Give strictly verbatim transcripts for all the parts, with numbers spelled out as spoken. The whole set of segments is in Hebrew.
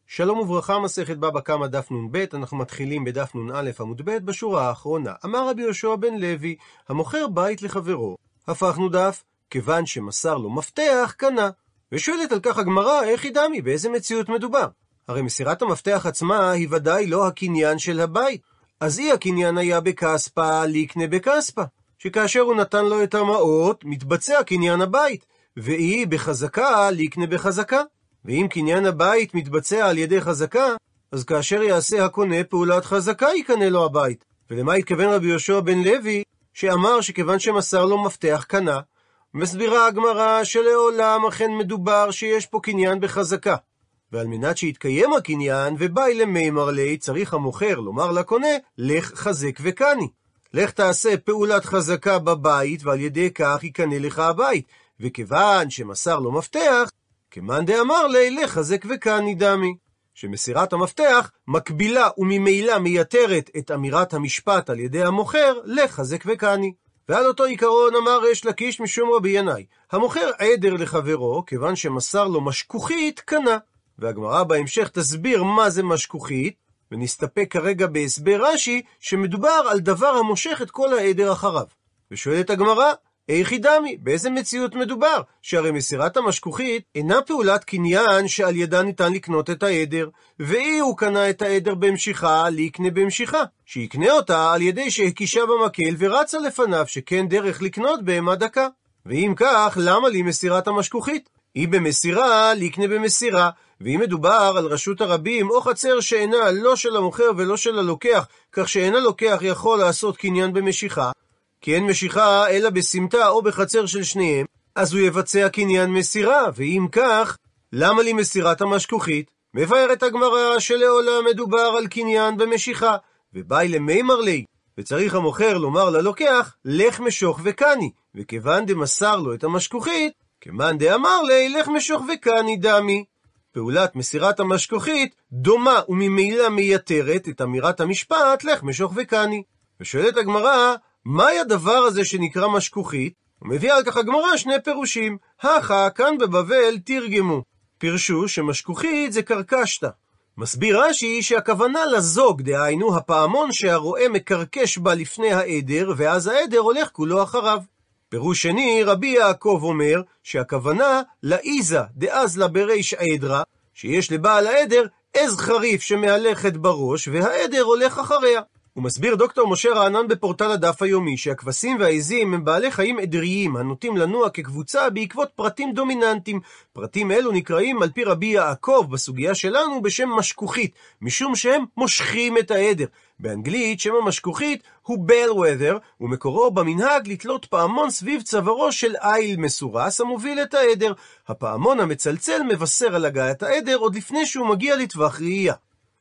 שלום וברכה, מסכת בבא קמא דף נ"ב, אנחנו מתחילים בדף נ"א עמוד ב' בשורה האחרונה. אמר רבי יהושע בן לוי, המוכר בית לחברו, הפכנו דף, כיוון שמסר לו מפתח, קנה. ושואלת על כך הגמרא, איך היא דמי, באיזה מציאות מדובר? הרי מסירת המפתח עצמה היא ודאי לא הקניין של הבית. אז אי הקניין היה בכספא, ליקנה בכספא, שכאשר הוא נתן לו את המעות, מתבצע קניין הבית, ואי בחזקה, ליקנה בחזקה. ואם קניין הבית מתבצע על ידי חזקה, אז כאשר יעשה הקונה פעולת חזקה יקנה לו הבית. ולמה התכוון רבי יהושע בן לוי, שאמר שכיוון שמסר לו מפתח קנה? מסבירה הגמרא שלעולם אכן מדובר שיש פה קניין בחזקה. ועל מנת שיתקיים הקניין ובאי למימר לי, צריך המוכר לומר לקונה, לך חזק וקני. לך תעשה פעולת חזקה בבית, ועל ידי כך יקנה לך הבית. וכיוון שמסר לו מפתח, כמאן דאמר לי, לך חזק וקני דמי. שמסירת המפתח מקבילה וממילא מייתרת את אמירת המשפט על ידי המוכר, לך חזק וקני. ועל אותו עיקרון אמר ריש לקיש משום רבי ינאי, המוכר עדר לחברו, כיוון שמסר לו משכוכית, קנה. והגמרא בהמשך תסביר מה זה משכוכית, ונסתפק כרגע בהסבר רש"י, שמדובר על דבר המושך את כל העדר אחריו. ושואלת הגמרא, איך היא דמי, באיזה מציאות מדובר? שהרי מסירת המשכוכית אינה פעולת קניין שעל ידה ניתן לקנות את העדר, ואי הוא קנה את העדר במשיכה, ליקנה במשיכה, שיקנה אותה על ידי שהקישה במקל ורצה לפניו, שכן דרך לקנות בהמה דקה. ואם כך, למה לי מסירת המשכוכית? היא במסירה, ליקנה במסירה. ואם מדובר על רשות הרבים או חצר שאינה לא של המוכר ולא של הלוקח, כך שאין הלוקח יכול לעשות קניין במשיכה, כי אין משיכה אלא בסמטה או בחצר של שניהם, אז הוא יבצע קניין מסירה. ואם כך, למה לי מסירת המשכוכית? מבארת הגמרא שלעולם מדובר על קניין במשיכה, ובאי למימר לי, וצריך המוכר לומר ללוקח, לך משוך וקני, וכיוון דמסר לו את המשכוכית, כמאן דאמר לי, לך משוך וקני דמי. פעולת מסירת המשכוכית דומה וממילא מייתרת את אמירת המשפט, לך משוך וקני. ושואלת הגמרא, מהי הדבר הזה שנקרא משכוכית? ומביאה על כך הגמרא שני פירושים. הכה, כאן בבבל תרגמו, פירשו שמשכוכית זה קרקשתא. מסביר רש"י שהכוונה לזוג, דהיינו הפעמון שהרועה מקרקש בה לפני העדר, ואז העדר הולך כולו אחריו. פירוש שני, רבי יעקב אומר שהכוונה לאיזה דאז לה בריש עדרה, שיש לבעל העדר עז חריף שמהלכת בראש, והעדר הולך אחריה. הוא מסביר דוקטור משה רענן בפורטל הדף היומי שהכבשים והעזים הם בעלי חיים עדריים הנוטים לנוע כקבוצה בעקבות פרטים דומיננטיים. פרטים אלו נקראים על פי רבי יעקב בסוגיה שלנו בשם משכוכית, משום שהם מושכים את העדר. באנגלית שם המשכוכית הוא bellwether, ומקורו במנהג לתלות פעמון סביב צווארו של איל מסורס המוביל את העדר. הפעמון המצלצל מבשר על הגעת העדר עוד לפני שהוא מגיע לטווח ראייה.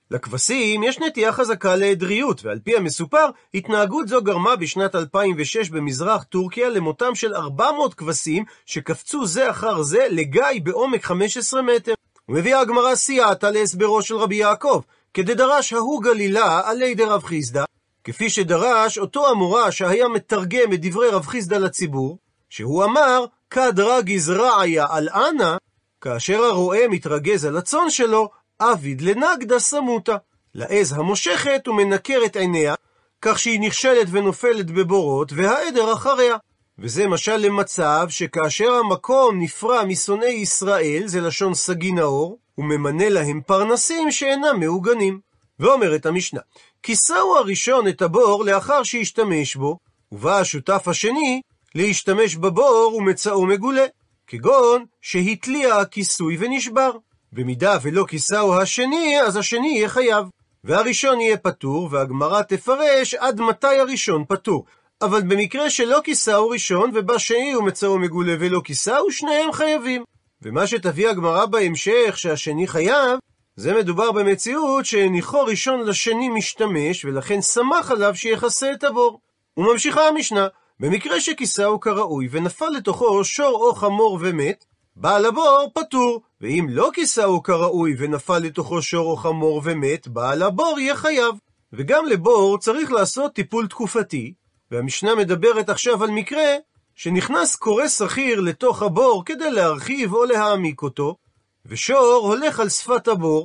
לכבשים יש נטייה חזקה לעדריות, ועל פי המסופר, התנהגות זו גרמה בשנת אלפיים ושש במזרח טורקיה למותם של ארבע מאות כבשים שקפצו זה אחר זה לגיא בעומק חמש עשרה מטר. ומביאה הגמרא סייעתא להסברו של רבי יעקב, כדדרש ההוא גלילה עלי דרב חיסדא, כפי שדרש אותו המורה שהיה מתרגם את דברי רב חיסדא לציבור, שהוא אמר, כדרא גזרעיה על אנה, כאשר הרועה מתרגז על הצאן שלו, אביד לנגדה סמותה, לעז המושכת ומנקרת עיניה, כך שהיא נכשלת ונופלת בבורות, והעדר אחריה. וזה משל למצב שכאשר המקום נפרע משונאי ישראל, זה לשון סגי נאור, וממנה להם פרנסים שאינם מעוגנים. ואומרת המשנה, כיסהו הראשון את הבור לאחר שהשתמש בו, ובא השותף השני להשתמש בבור ומצאו מגולה, כגון שהתליע הכיסוי ונשבר. במידה ולא כיסהו השני, אז השני יהיה חייב, והראשון יהיה פטור, והגמרא תפרש עד מתי הראשון פטור. אבל במקרה שלא כיסהו ראשון ובא שני ומצאו מגולה ולא כיסהו, שניהם חייבים. ומה שתביא הגמרא בהמשך שהשני חייב, זה מדובר במציאות שהניחו ראשון לשני משתמש, ולכן שמח עליו שיחסה את הבור. וממשיכה המשנה, במקרה שכיסהו כראוי ונפל לתוכו שור או חמור ומת, בעל הבור פטור, ואם לא כיסהו כראוי ונפל לתוכו שור או חמור ומת, בעל הבור יהיה חייב. וגם לבור צריך לעשות טיפול תקופתי, והמשנה מדברת עכשיו על מקרה שנכנס קורא שכיר לתוך הבור כדי להרחיב או להעמיק אותו, ושור הולך על שפת הבור,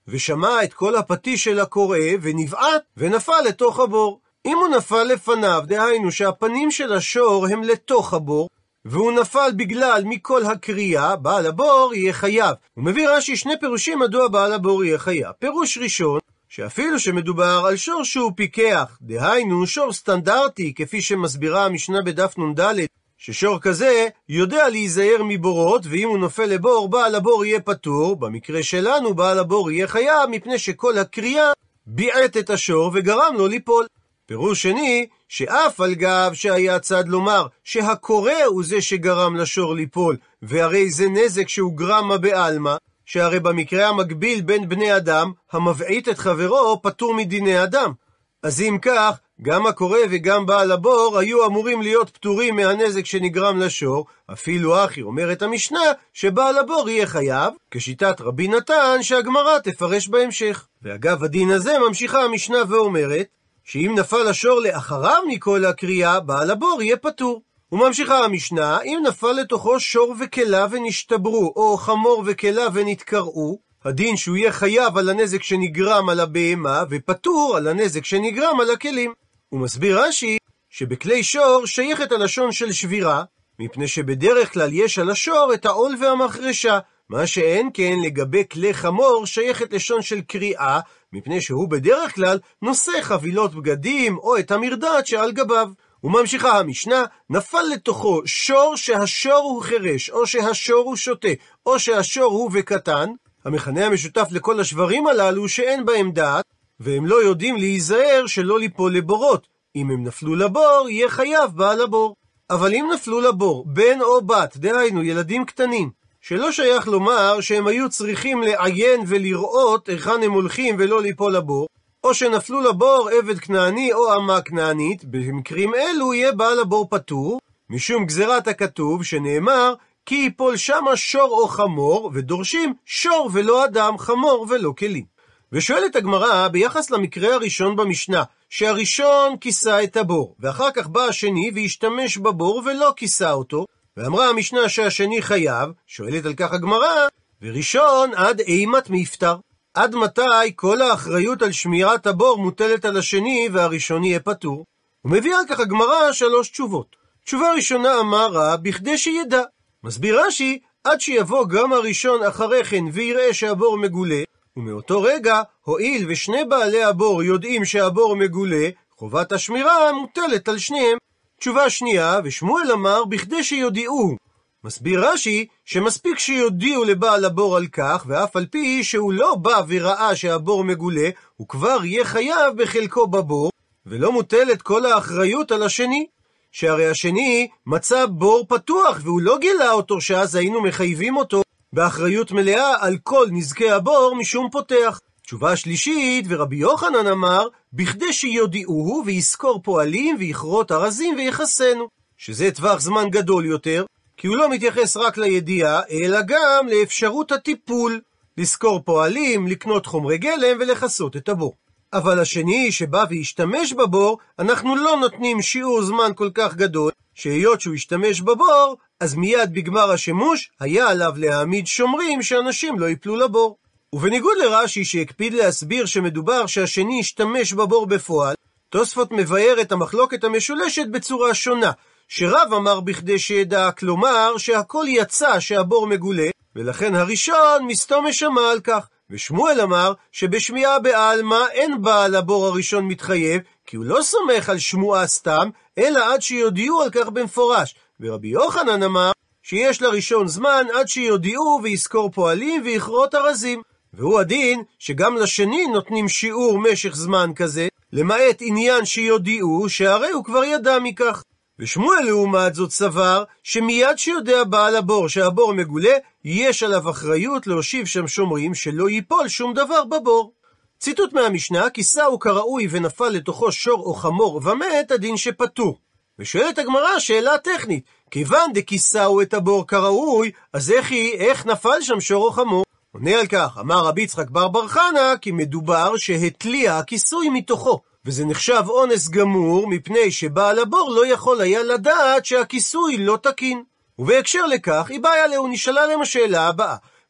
ושמע את כל הפטיש של הקורא, ונבעט, ונפל לתוך הבור. אם הוא נפל לפניו, דהיינו שהפנים של השור הם לתוך הבור, והוא נפל בגלל מכל הקריאה, בעל הבור יהיה חייב. הוא מביא רש"י שני פירושים מדוע בעל הבור יהיה חייב. פירוש ראשון, שאפילו שמדובר על שור שהוא פיקח, דהיינו שור סטנדרטי, כפי שמסבירה המשנה בדף נ"ד, ששור כזה יודע להיזהר מבורות, ואם הוא נופל לבור, בעל הבור יהיה פטור. במקרה שלנו בעל הבור יהיה חייב, מפני שכל הקריאה ביעט את השור וגרם לו ליפול. פירוש שני, שאף על גב שהיה צד לומר שהקורא הוא זה שגרם לשור ליפול, והרי זה נזק שהוא גרמה בעלמא, שהרי במקרה המקביל בין בני אדם, המבעית את חברו פטור מדיני אדם. אז אם כך, גם הקורא וגם בעל הבור היו אמורים להיות פטורים מהנזק שנגרם לשור, אפילו אחי אומרת המשנה שבעל הבור יהיה חייב, כשיטת רבי נתן שהגמרא תפרש בהמשך. ואגב הדין הזה ממשיכה המשנה ואומרת, שאם נפל השור לאחריו מכל הקריאה, בעל הבור יהיה פטור. וממשיכה המשנה, אם נפל לתוכו שור וכלה ונשתברו, או חמור וכלה ונתקרעו, הדין שהוא יהיה חייב על הנזק שנגרם על הבהמה, ופטור על הנזק שנגרם על הכלים. הוא מסביר רש"י, שבכלי שור שייכת הלשון של שבירה, מפני שבדרך כלל יש על השור את העול והמחרשה, מה שאין כן לגבי כלי חמור שייכת לשון של קריאה, מפני שהוא בדרך כלל נושא חבילות בגדים או את המרדעת שעל גביו. וממשיכה המשנה, נפל לתוכו שור שהשור הוא חרש, או שהשור הוא שוטה, או שהשור הוא וקטן. המכנה המשותף לכל השברים הללו שאין בהם דעת, והם לא יודעים להיזהר שלא ליפול לבורות. אם הם נפלו לבור, יהיה חייב בעל הבור. אבל אם נפלו לבור, בן או בת, דהיינו ילדים קטנים, שלא שייך לומר שהם היו צריכים לעיין ולראות היכן הם הולכים ולא ליפול לבור, או שנפלו לבור עבד כנעני או אמה כנענית, במקרים אלו יהיה בעל הבור פטור, משום גזירת הכתוב שנאמר, כי ייפול שמה שור או חמור, ודורשים שור ולא אדם, חמור ולא כלים. ושואלת הגמרא ביחס למקרה הראשון במשנה, שהראשון כיסה את הבור, ואחר כך בא השני והשתמש בבור ולא כיסה אותו, ואמרה המשנה שהשני חייב. שואלת על כך הגמרא, וראשון עד אימת מפטר, עד מתי כל האחריות על שמירת הבור מוטלת על השני והראשון יהיה פטור? ומביאה על כך הגמרא שלוש תשובות. תשובה ראשונה אמרה, בכדי שידע. מסביר רש"י, עד שיבוא גם הראשון אחרי כן ויראה שהבור מגולה, ומאותו רגע, הועיל ושני בעלי הבור יודעים שהבור מגולה, חובת השמירה מוטלת על שניהם. תשובה שנייה, ושמואל אמר בכדי שיודיעו. מסביר רש"י שמספיק שיודיעו לבעל הבור על כך, ואף על פי שהוא לא בא וראה שהבור מגולה, הוא כבר יהיה חייב בחלקו בבור, ולא מוטלת כל האחריות על השני. שהרי השני מצא בור פתוח, והוא לא גילה אותו, שאז היינו מחייבים אותו באחריות מלאה על כל נזקי הבור משום פותח. תשובה שלישית, ורבי יוחנן אמר, בכדי שיודיעוהו ויזכור פועלים ויכרות ארזים ויחסנו, שזה טווח זמן גדול יותר, כי הוא לא מתייחס רק לידיעה, אלא גם לאפשרות הטיפול, לזכור פועלים, לקנות חומרי גלם ולחסות את הבור. אבל השני שבא והשתמש בבור, אנחנו לא נותנים שיעור זמן כל כך גדול, שהיות שהוא השתמש בבור, אז מיד בגמר השימוש היה עליו להעמיד שומרים שאנשים לא ייפלו לבור. ובניגוד לרש"י שהקפיד להסביר שמדובר שהשני השתמש בבור בפועל, תוספות מבאר את המחלוקת המשולשת בצורה שונה, שרב אמר בכדי שידע, כלומר שהכל יצא שהבור מגולה, ולכן הראשון מסתום משמע על כך. ושמואל אמר שבשמיעה בעלמא אין בעל הבור הראשון מתחייב, כי הוא לא סומך על שמועה סתם, אלא עד שיודיעו על כך במפורש. ורבי יוחנן אמר שיש לראשון זמן עד שיודיעו ויזכור פועלים ויכרות ארזים. והוא הדין שגם לשני נותנים שיעור משך זמן כזה, למעט עניין שיודיעו שהרי הוא כבר ידע מכך. ושמואל לעומת זאת סבר שמיד שיודע בעל הבור שהבור מגולה, יש עליו אחריות להושיב שם שומרים שלא ייפול שום דבר בבור. ציטוט מהמשנה, כיסהו כראוי ונפל לתוכו שור או חמור ומת, הדין שפטור. ושואלת הגמרא שאלה טכנית, כיוון דכיסהו את הבור כראוי, אז איך, היא, איך נפל שם שור או חמור? עונה על כך, אמר רבי יצחק בר בר חנה, כי מדובר שהתליע הכיסוי מתוכו, וזה נחשב אונס גמור, מפני שבעל הבור לא יכול היה לדעת שהכיסוי לא תקין. ובהקשר לכך, היא באה עליהו, נשאלה להם השאלה הבאה,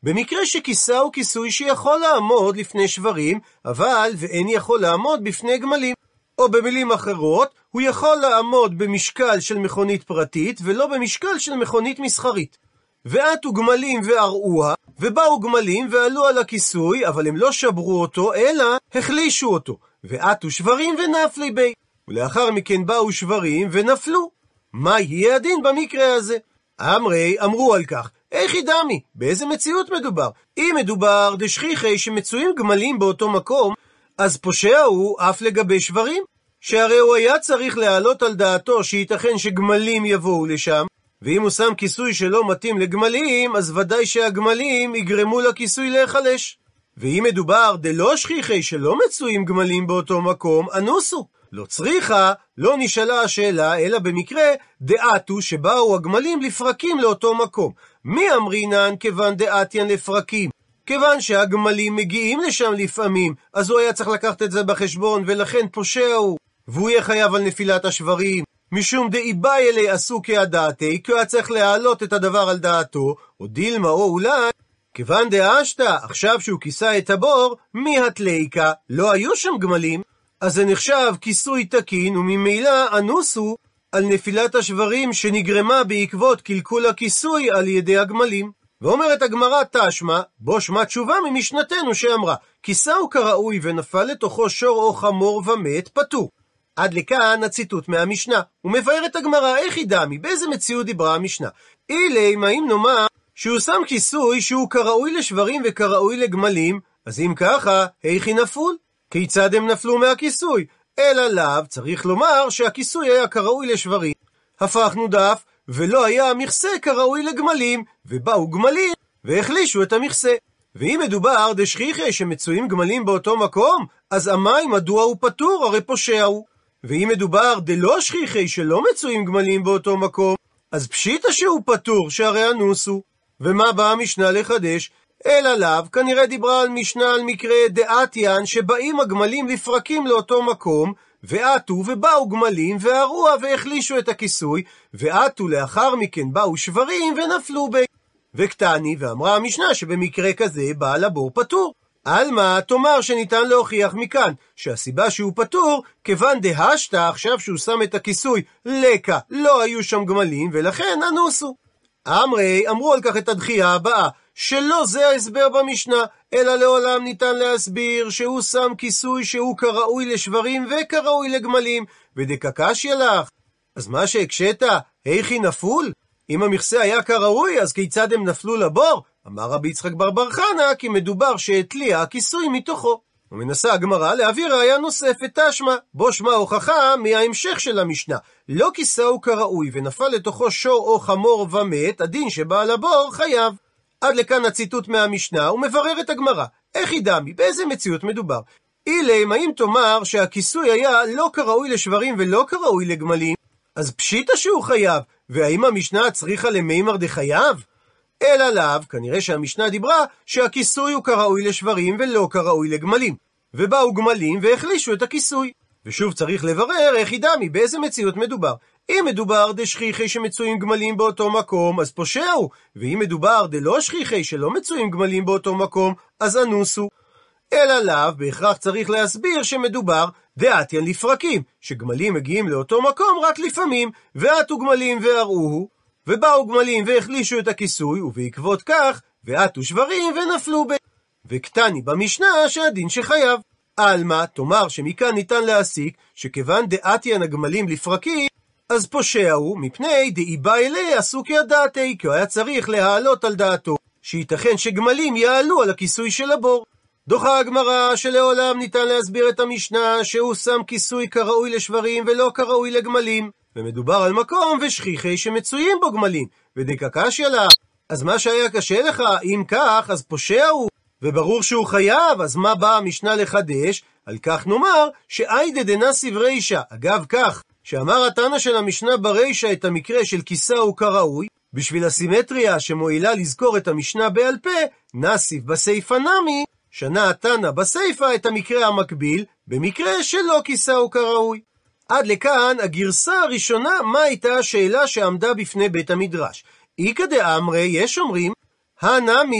במקרה שכיסה הוא כיסוי שיכול לעמוד לפני שברים, אבל ואין יכול לעמוד בפני גמלים. או במילים אחרות, הוא יכול לעמוד במשקל של מכונית פרטית, ולא במשקל של מכונית מסחרית. ועטו גמלים וערעוה, ובאו גמלים ועלו על הכיסוי, אבל הם לא שברו אותו, אלא החלישו אותו. ועטו שברים ונפלי בי. ולאחר מכן באו שברים ונפלו. מה יהיה הדין במקרה הזה? אמרי אמרו על כך, איך ידמי? באיזה מציאות מדובר? אם מדובר דשכיחי שמצויים גמלים באותו מקום, אז פושע הוא אף לגבי שברים, שהרי הוא היה צריך להעלות על דעתו שייתכן שגמלים יבואו לשם, ואם הוא שם כיסוי שלא מתאים לגמלים, אז ודאי שהגמלים יגרמו לכיסוי להיחלש. ואם מדובר דלא שכיחי שלא מצויים גמלים באותו מקום, אנוסו. לא צריכה, לא נשאלה השאלה, אלא במקרה דעתו שבאו הגמלים לפרקים לאותו מקום. מי אמרינן כיוון דעתיין לפרקים? כיוון שהגמלים מגיעים לשם לפעמים, אז הוא היה צריך לקחת את זה בחשבון, ולכן פושע הוא. והוא יהיה חייב על נפילת השברים. משום דאיבאי אלי עשו כהדעתי, כי הוא היה צריך להעלות את הדבר על דעתו, או דילמה או אולי, כיוון דאשתה, עכשיו שהוא כיסה את הבור, מי התליקה? לא היו שם גמלים, אז זה נחשב כיסוי תקין, וממילא אנוסו על נפילת השברים שנגרמה בעקבות קלקול הכיסוי על ידי הגמלים. ואומרת הגמרא תשמע, בו שמע תשובה ממשנתנו שאמרה, כיסהו כראוי ונפל לתוכו שור או חמור ומת, פטור. עד לכאן הציטוט מהמשנה. הוא מבאר את הגמרא, איך ידמי? באיזה מציאות דיברה המשנה? אילי, מה אם נאמר שהוא שם כיסוי שהוא כראוי לשברים וכראוי לגמלים, אז אם ככה, איך היא נפול? כיצד הם נפלו מהכיסוי? אלא לאו, צריך לומר שהכיסוי היה כראוי לשברים. הפכנו דף, ולא היה המכסה כראוי לגמלים, ובאו גמלים והחלישו את המכסה. ואם מדובר דשכיחי שמצויים גמלים באותו מקום, אז המים מדוע הוא פטור? הרי פושע הוא. ואם מדובר דלא שכיחי שלא מצויים גמלים באותו מקום, אז פשיטה שהוא פטור, שהרי אנוסו. ומה באה המשנה לחדש? אלא לאו, כנראה דיברה על משנה על מקרה דעתיין שבאים הגמלים לפרקים לאותו מקום, ועטו ובאו גמלים והרוע והחלישו את הכיסוי, ועטו לאחר מכן באו שברים ונפלו בי. וקטני, ואמרה המשנה שבמקרה כזה בעל הבור פטור. אלמה, תאמר שניתן להוכיח מכאן שהסיבה שהוא פטור, כיוון דהשתה, עכשיו שהוא שם את הכיסוי לקה, לא היו שם גמלים ולכן אנוסו. אמרי, אמרו על כך את הדחייה הבאה, שלא זה ההסבר במשנה, אלא לעולם ניתן להסביר שהוא שם כיסוי שהוא כראוי לשברים וכראוי לגמלים, ודקקשיא לך. אז מה שהקשת, היכי נפול? אם המכסה היה כראוי, אז כיצד הם נפלו לבור? אמר רבי יצחק בר בר חנא, כי מדובר שהתליע הכיסוי מתוכו. ומנסה הגמרא להביא ראיה נוספת תשמע, בו שמע הוכחה מההמשך של המשנה. לא כיסהו כראוי ונפל לתוכו שור או חמור ומת, הדין שבעל הבור חייב. עד לכאן הציטוט מהמשנה, ומברר את הגמרא. איך ידמי? באיזה מציאות מדובר? אילם, האם תאמר שהכיסוי היה לא כראוי לשברים ולא כראוי לגמלים, אז פשיטה שהוא חייב, והאם המשנה צריכה למימר דחייב? אלא לאו, כנראה שהמשנה דיברה שהכיסוי הוא כראוי לשברים ולא כראוי לגמלים, ובאו גמלים והחלישו את הכיסוי. ושוב צריך לברר איך ידמי, באיזה מציאות מדובר. אם מדובר דשכיחי שמצויים גמלים באותו מקום, אז פושע הוא, ואם מדובר דלא שכיחי שלא מצויים גמלים באותו מקום, אז אנוסו. אלא לאו, בהכרח צריך להסביר שמדובר דעתיין לפרקים, שגמלים מגיעים לאותו מקום רק לפעמים, ועטו גמלים והרעוהו, ובאו גמלים והחלישו את הכיסוי, ובעקבות כך, ועטו שברים ונפלו ב... וקטני במשנה שהדין שחייב. אלמה, תאמר שמכאן ניתן להסיק שכיוון דעתיין הגמלים לפרקים, אז פושע הוא, מפני דאיבאי אלי עשו כהדעתי, כי הוא היה צריך להעלות על דעתו, שייתכן שגמלים יעלו על הכיסוי של הבור. דוחה הגמרא שלעולם ניתן להסביר את המשנה שהוא שם כיסוי כראוי לשברים ולא כראוי לגמלים, ומדובר על מקום ושכיחי שמצויים בו גמלים, ודקקשיא לך. אז מה שהיה קשה לך, אם כך, אז פושע הוא, וברור שהוא חייב, אז מה באה המשנה לחדש? על כך נאמר שאיידה דנסיב רישא, אגב כך, שאמר התנא של המשנה ברישא את המקרה של כיסהו כראוי, בשביל הסימטריה שמועילה לזכור את המשנה בעל פה, נסיב בסייפא נמי, שנה התנא בסייפא את המקרה המקביל, במקרה שלא כיסהו כראוי. עד לכאן הגרסה הראשונה, מה הייתה השאלה שעמדה בפני בית המדרש? איקא דאמרי, יש אומרים, הנמי,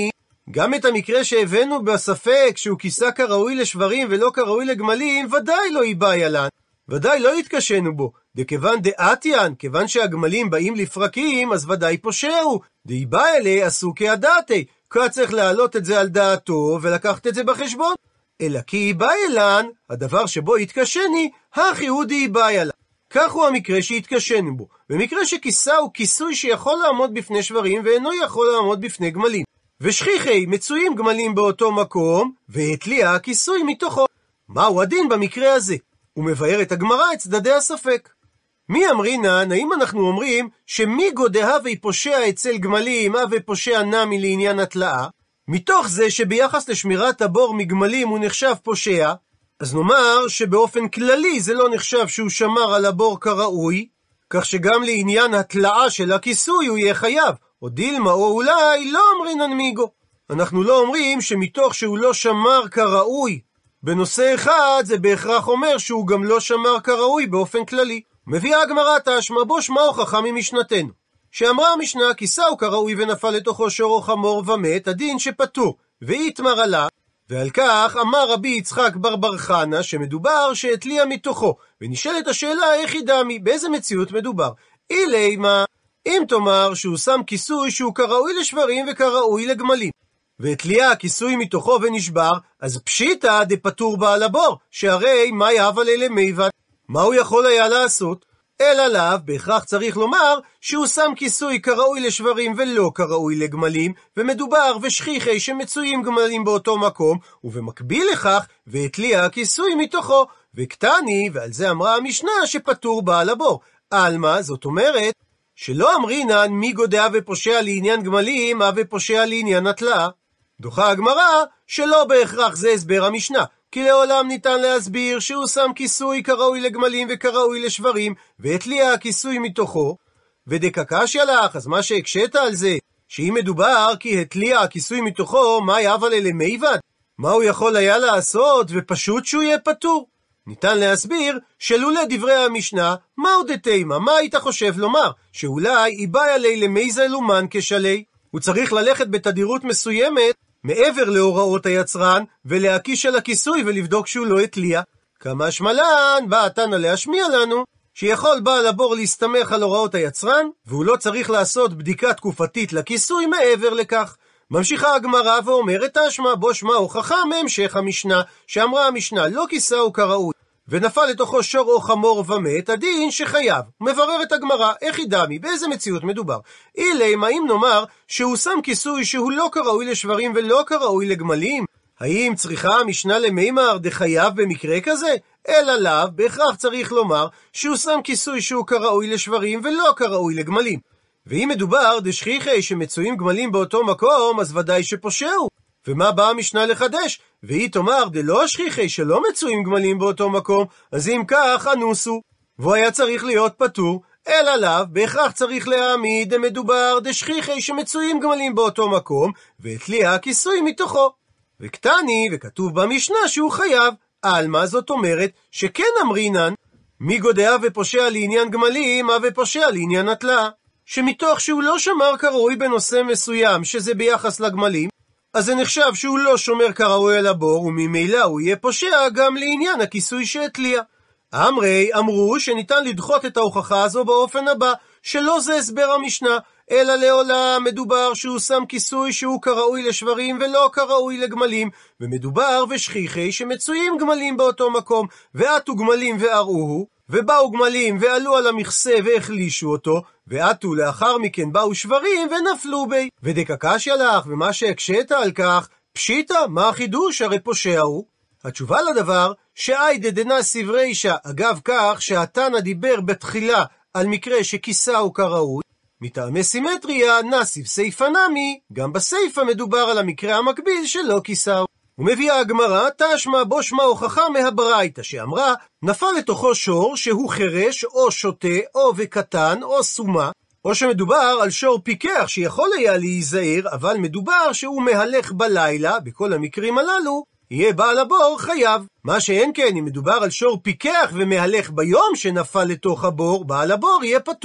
גם את המקרה שהבאנו בספק שהוא כיסה כראוי לשברים ולא כראוי לגמלים, ודאי לא איבאי עלן, ודאי לא התקשנו בו, דכיוון דעתיין, כיוון שהגמלים באים לפרקים, אז ודאי פושעו, דאיבאי אלי עשו כעדתי, כאן צריך להעלות את זה על דעתו ולקחת את זה בחשבון. אלא כי איבאי אלן, הדבר שבו התקשני, הכי הוא דאיבאי עלן. כך הוא המקרה שהתקשנו בו. במקרה שכיסה הוא כיסוי שיכול לעמוד בפני שברים ואינו יכול לעמוד בפני גמלים. ושכיחי מצויים גמלים באותו מקום, והתליע הכיסוי מתוכו. מהו הדין במקרה הזה? הוא מבאר את הגמרא את צדדי הספק. מי אמרינן, האם אנחנו אומרים שמי גודעה ויפושע אצל גמלים, אף ופושע נמי לעניין התלאה? מתוך זה שביחס לשמירת הבור מגמלים הוא נחשב פושע, אז נאמר שבאופן כללי זה לא נחשב שהוא שמר על הבור כראוי, כך שגם לעניין התלאה של הכיסוי הוא יהיה חייב, או דילמה או אולי לא אמרינן מיגו. אנחנו לא אומרים שמתוך שהוא לא שמר כראוי בנושא אחד, זה בהכרח אומר שהוא גם לא שמר כראוי באופן כללי. מביאה הגמרא תשמע בו שמע הוכחה ממשנתנו, שאמרה המשנה כיסהו כראוי ונפל לתוכו שור או חמור ומת, הדין שפטור, ואיתמר עלה. ועל כך אמר רבי יצחק בר בר חנה שמדובר שהתליע מתוכו, ונשאלת השאלה איך היא דמי, באיזה מציאות מדובר. אילי מה, אם תאמר שהוא שם כיסוי שהוא כראוי לשברים וכראוי לגמלים, והתליע הכיסוי מתוכו ונשבר, אז פשיטא דפטור בעל הבור, שהרי מה יהב עלי מיבד, מה הוא יכול היה לעשות? אלא לאו, בהכרח צריך לומר שהוא שם כיסוי כראוי לשברים ולא כראוי לגמלים, ומדובר ושכיחי שמצויים גמלים באותו מקום, ובמקביל לכך והתליע הכיסוי מתוכו, וקטני, ועל זה אמרה המשנה שפטור בעל הבור. אלמה, זאת אומרת שלא אמרינן מי גודע ופושע לעניין גמלים, אף ופושע לעניין התלאה. דוחה הגמרא שלא בהכרח זה הסבר המשנה, כי לעולם ניתן להסביר שהוא שם כיסוי כראוי לגמלים וכראוי לשברים, והתליע הכיסוי מתוכו, ודקקשיא לך, אז מה שהקשית על זה, שאם מדובר כי התליע הכיסוי מתוכו, מה יהב עלי מיבד? מה הוא יכול היה לעשות, ופשוט שהוא יהיה פטור? ניתן להסביר שלולא דברי המשנה, מה עוד תימה, מה היית חושב לומר? שאולי איבאי עלי למייזל אומן כשלי, הוא צריך ללכת בתדירות מסוימת, מעבר להוראות היצרן, ולהקיש על הכיסוי ולבדוק שהוא לא התליע. כמה שמלן, בא התנא להשמיע לנו, שיכול בעל הבור להסתמך על הוראות היצרן, והוא לא צריך לעשות בדיקה תקופתית לכיסוי מעבר לכך. ממשיכה הגמרא ואומרת תשמע בו שמע הוכחה מהמשך המשנה, שאמרה המשנה לא כיסהו כראוי, ונפל לתוכו שור או חמור ומת, הדין שחייב. מבררת הגמרא איך היא דמי, באיזה מציאות מדובר. אילי מה אם נאמר שהוא שם כיסוי שהוא לא כראוי לשברים ולא כראוי לגמלים, האם צריכה המשנה למימר דחייב במקרה כזה? אלא לאו, בהכרח צריך לומר שהוא שם כיסוי שהוא כראוי לשברים ולא כראוי לגמלים. ואם מדובר דשכיחי שמצויים גמלים באותו מקום, אז ודאי שפושעו. ומה באה המשנה לחדש? והיא תאמר דלא השכיחי שלא מצויים גמלים באותו מקום, אז אם כך אנוסו, והוא היה צריך להיות פטור. אלא לאו, בהכרח צריך להעמיד דמדובר דשכיחי שמצויים גמלים באותו מקום, והתליע הכיסוי מתוכו. וקטני, וכתוב במשנה שהוא חייב. אלמה, זאת אומרת שכן אמרינן מי גודע ופושע לעניין גמלים, אף ופושע לעניין התלאה, שמתוך שהוא לא שמר כראוי בנושא מסוים שזה ביחס לגמלים, אז זה נחשב שהוא לא שומר כראוי על הבור, וממילא הוא יהיה פושע גם לעניין הכיסוי שהתליע. אמרי אמרו שניתן לדחות את ההוכחה הזו באופן הבא, שלא זה הסבר המשנה, אלא לעולם מדובר שהוא שם כיסוי שהוא כראוי לשברים ולא כראוי לגמלים, ומדובר ושכיחי שמצויים גמלים באותו מקום, ועטו גמלים ואראוהו, ובאו גמלים ועלו על המכסה והחלישו אותו, ועטו לאחר מכן באו שברים ונפלו בי. ודקקשיא לך, ומה שהקשית על כך, פשיטא, מה החידוש? הרי פושע הוא. התשובה לדבר, שאיידא דנסיב רישא, אגב כך שהתנא דיבר בתחילה על מקרה שכיסהו כראוי, מטעמי סימטריה נסיב סייפא נמי, גם בסייפא מדובר על המקרה המקביל שלא כיסהו. ומביאה הגמרא תשמע בו שמע הוכחה מהברייתא, שאמרה נפל לתוכו שור שהוא חרש או שוטה או וקטן או סומה, או שמדובר על שור פיקח שיכול היה להיזהר, אבל מדובר שהוא מהלך בלילה. בכל המקרים הללו יהיה בעל הבור חייב. מה שאין כן, אם מדובר על שור פיקח ומהלך ביום שנפל לתוך הבור, בעל הבור יהיה פטור.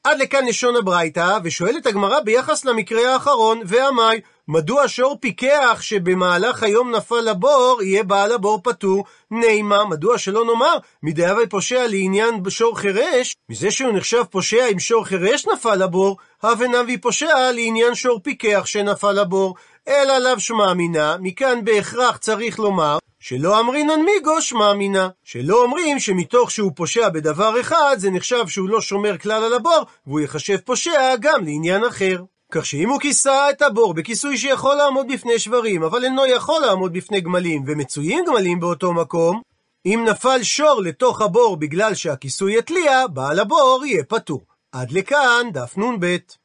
עד לכאן לשון הברייתא, ושואלת הגמרא ביחס למקרה האחרון, ואמי, מדוע שור פיקח שבמהלך היום נפל לבור, יהיה בעל הבור פטור? נימה, מדוע שלא נאמר, מדאבי פושע לעניין שור חירש, מזה שהוא נחשב פושע אם שור חירש נפל לבור, הווה נביא פושע לעניין שור פיקח שנפל לבור, אלא לאו שמע מינה, מכאן בהכרח צריך לומר, שלא אמרינן מיגו שמע מינה, שלא אומרים שמתוך שהוא פושע בדבר אחד, זה נחשב שהוא לא שומר כלל על הבור, והוא יחשב פושע גם לעניין אחר. כך שאם הוא כיסה את הבור בכיסוי שיכול לעמוד בפני שברים, אבל אינו יכול לעמוד בפני גמלים, ומצויים גמלים באותו מקום, אם נפל שור לתוך הבור בגלל שהכיסוי התליע, בעל הבור יהיה פטור. עד לכאן דף נון ב'.